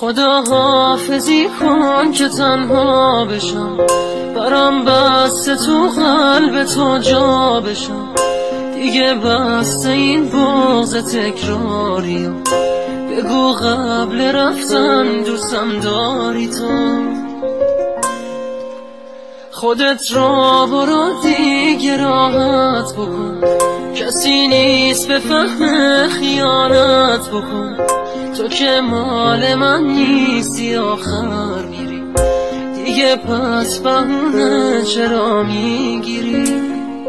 خدا حافظی کن که تنها بشم، برام بسته تو قلب تو جا بشم. دیگه بسته این بغض تکراری، بگو قبل رفتن دوستم داری تو. خودت را برو دیگه راحت بکن، کسی نیست به فهم خیانت بکن. تو که مال من نیستی آخر میری، دیگه پس بهونه چرا میگیری؟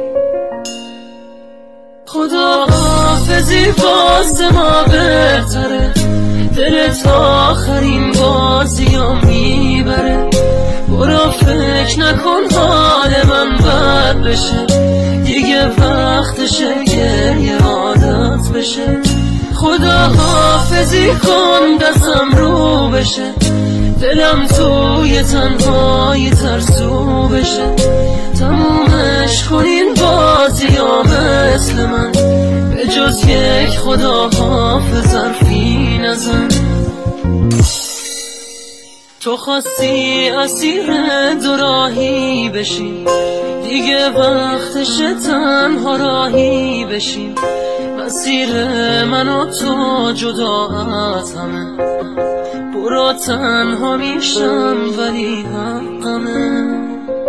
خدا حافظی واسه ما بهتره، دلت آخرین بازیو میبره. برو فکر نکن حال من بد بشه، دیگه وقتشه گریه عادت بشه. خدا حافظی کن دستم رو بشه، دلم توی تنهایی ترسو بشه. تمومش کن این بازی ها مثل من، به جز یک خدا حافظ حرفی نزن. تو خواستی اسیر دوراهی بشی، دیگه وقتش تنها راهی بشیم. مسیر من و تو جدا از همه، برو تنها میشم ولی حقمه.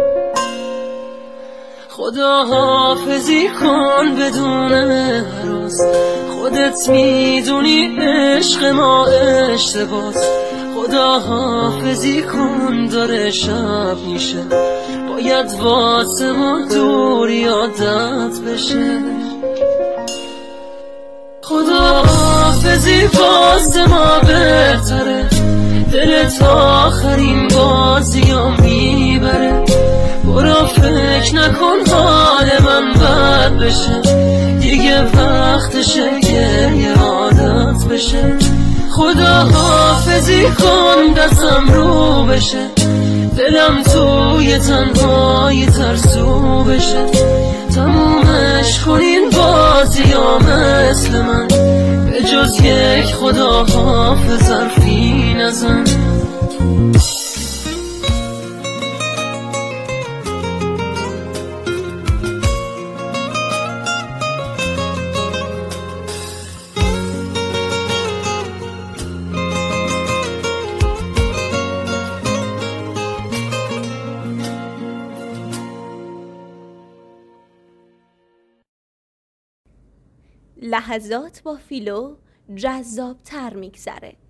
خدا حافظی کن بدون هراس، خودت میدونی عشق ما اشتباس. خدا حافظی کن داره شب میشه، باید واسه ما دوری عادت بشه. خدا حافظی واسه ما بهتره، دلت آخرین بازیو میبره. برو فکر نکن حال من بد بشه، دیگه وقتشه گریه عادت بشه. خدا حافظی کن دستم رو بشه، دلم توی تنهایی ترسو بشه. تمومش کن این بازی ها مثل من، به جز یک خدا حافظ حرفی نزن. لحظات با فیلو جذاب‌تر میگذره.